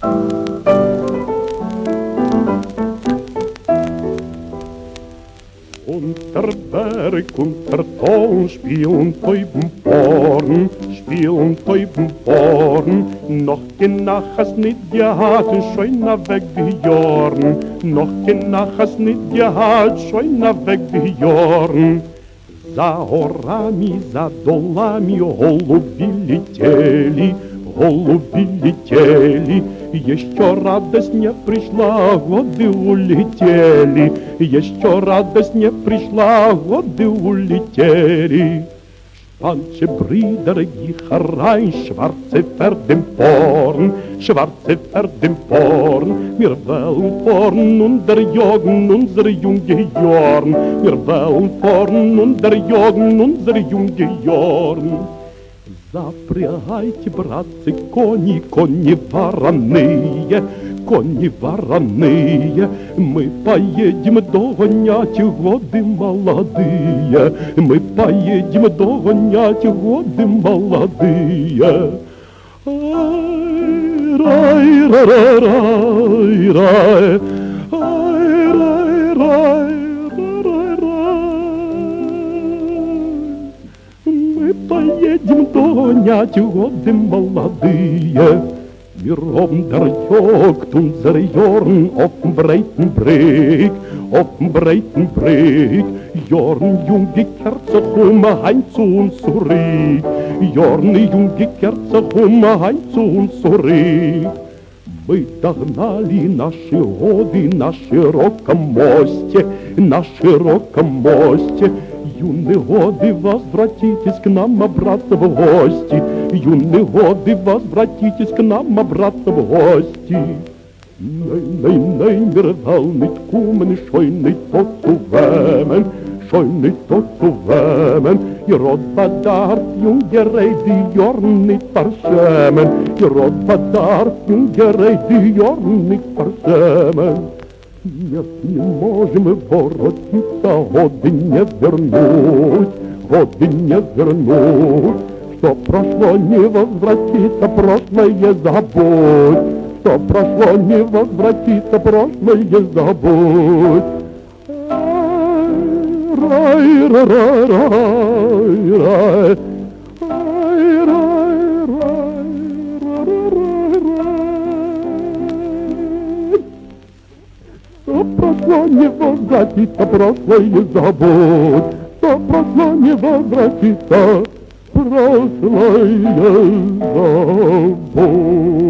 Unterberg, Unterton, spielen Teubenborn, spielen Teubenborn. Noch genach hast nicht gehabt, schöner weg wie Jorn. Noch genach hast nicht gehabt, schöner weg wie Jorn. За горами, за долами голуби летели, голуби летели. Еще радость не пришла, годы улетели. Еще радость не пришла, годы улетели. Шпанче бридерги харайн, schwarze Pferdenporn, schwarze Pferdenporn. Wir wollen vorn und der Joggen unser junge Jorn. Wir wollen vorn und der Joggen unser junge Jorn. Запрягайте, братцы, кони, кони вороные, кони вороные. Мы поедем догонять годы молодые, мы поедем догонять годы молодые. Ай, рай, рай, рай, рай, ай, рай, рай. Поедем догонять годы молодые. Wir haben der Jagd unser Jorn auf'm breiten Breg, auf'm breiten Breg. Jorn, junge Kerze, komm heim zu uns zurück. Jorn, junge Kerze, komm heim zu uns zurück. Мы догнали наши годы на широком мосте, на широком мосте. Юные годы, возвратитесь к нам обратно в гости. Юные годы, возвратитесь к нам обратно в гости. Nei, nei, wir wollen nicht kommen, schön nicht tot zu wärmen, schön nicht tot zu wärmen. Ihr Rot bedarf, Jungerei, die Jorn nicht verschämen. Ihr Rot bedarf, Jungerei, die Jorn nicht verschämen. Нет, не можем воротиться, годы не вернуть, годы не вернуть. Что прошло, не возвратится, прошлое забудь. Что прошло, не возвратится, прошлое забудь. Рай, рай, рай, рай, рай, рай, рай. Что прошло, не возвратится, прошлое забудь. Что прошло, не возвратится, прошлое забудь.